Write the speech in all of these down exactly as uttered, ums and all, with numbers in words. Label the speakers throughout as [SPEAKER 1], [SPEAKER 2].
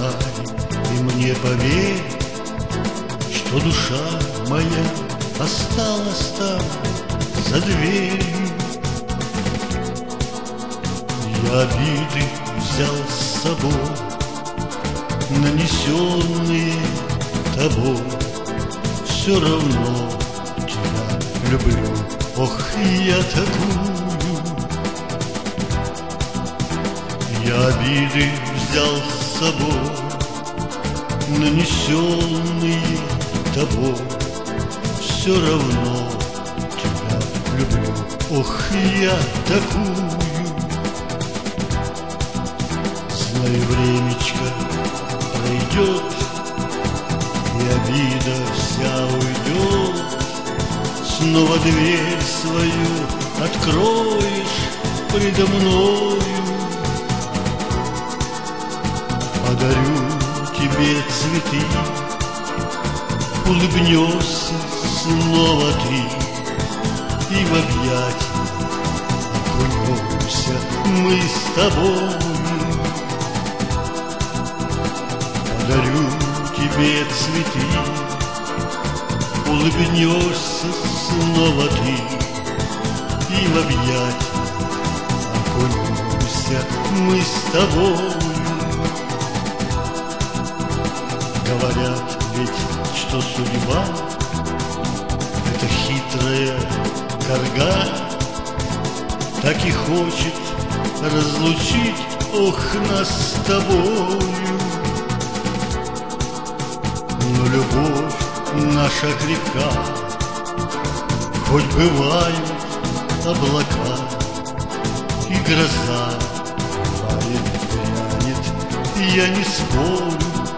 [SPEAKER 1] знай и мне поверь, что душа моя осталась там за дверью. Я обиды взял с собой, нанесенные тобой. Все равно тебя люблю, ох, я такую. Я обиды взял с собой, нанесенные тобой. Все равно тебя люблю, ох, я такую. Знаю, времечко пройдет, и обида вся уйдет. Снова дверь свою откроешь предо мною. Подарю тебе цветы, улыбнешься снова ты, и в объятия окунемся мы с тобой. Подарю тебе цветы, улыбнешься снова ты, и в объятия окунемся мы с тобой. Говорят ведь, что судьба — это хитрая карга, так и хочет разлучить, ох, нас с тобою. Но любовь наша крепка, хоть бывают облака, и гроза бывает грянет, я не спорю.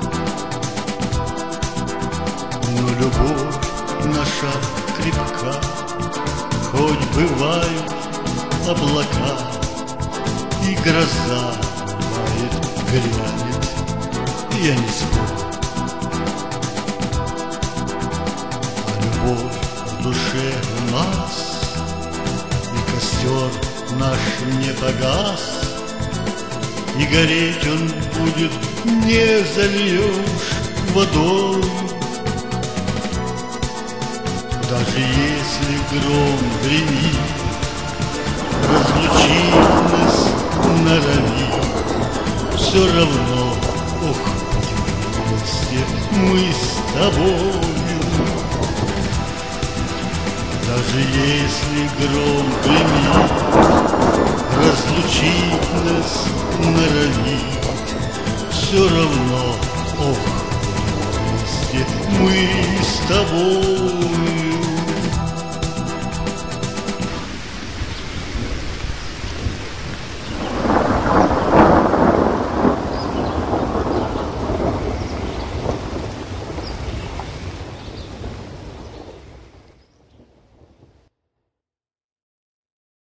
[SPEAKER 1] Но любовь наша крепка, хоть бывают облака, и гроза бывает грянет, я не спорю. А любовь в душе у нас, и костер наш не погас, и гореть он будет, не зальешь водой. Даже если гром гремит, разлучит нас норовит, все равно, ох, будем вместе мы с тобою. Даже если гром гремит, разлучит нас норовит, все равно, ох, будем вместе мы с тобой.